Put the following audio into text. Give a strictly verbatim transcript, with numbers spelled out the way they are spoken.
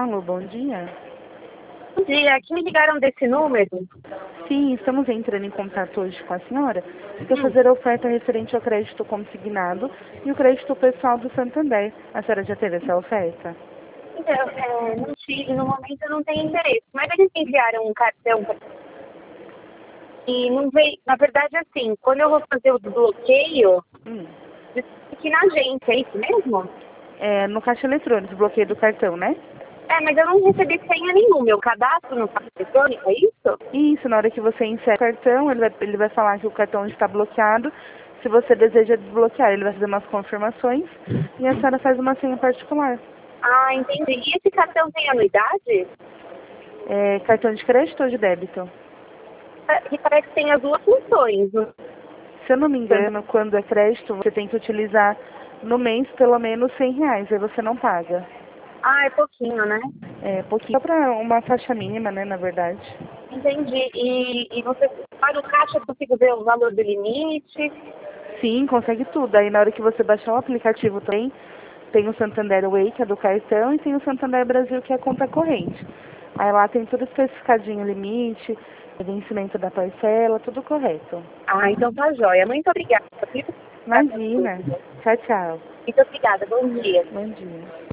Alô, bom dia. Bom dia, aqui me ligaram desse número? Sim, estamos entrando em contato hoje com a senhora para fazer a oferta referente ao crédito consignado e o crédito pessoal do Santander. A senhora já teve essa oferta? Então, é, não tive, no momento eu não tenho interesse, mas eles enviaram um cartão pra... e não veio, na verdade assim, quando eu vou fazer o desbloqueio, Hum. aqui na agência, é isso mesmo? É, no caixa eletrônico, bloqueio do cartão, né? É, mas eu não recebi senha nenhuma, meu cadastro no caixa eletrônico, é isso? Isso, na hora que você insere o cartão, ele vai, ele vai falar que o cartão está bloqueado. Se você deseja desbloquear, ele vai fazer umas confirmações e a senhora faz uma senha particular. Ah, entendi. E esse cartão tem anuidade? É, cartão de crédito ou de débito? É, e parece que tem as duas funções. Se eu não me engano, quando é crédito, você tem que utilizar no mês pelo menos cem reais, aí você não paga. Ah, é pouquinho, né? É pouquinho para uma taxa mínima, né, na verdade. Entendi. E, e você, para o caixa, eu consigo ver o valor do limite? Sim, consegue tudo. Aí na hora que você baixar o aplicativo também, tem o Santander Way, que é do cartão, e tem o Santander Brasil, que é a conta corrente. Aí lá tem tudo especificadinho, limite, vencimento da parcela, tudo correto. Ah, então tá jóia. Muito obrigada. Viu? Imagina. Tchau, tchau. Muito obrigada. Bom dia. Bom dia.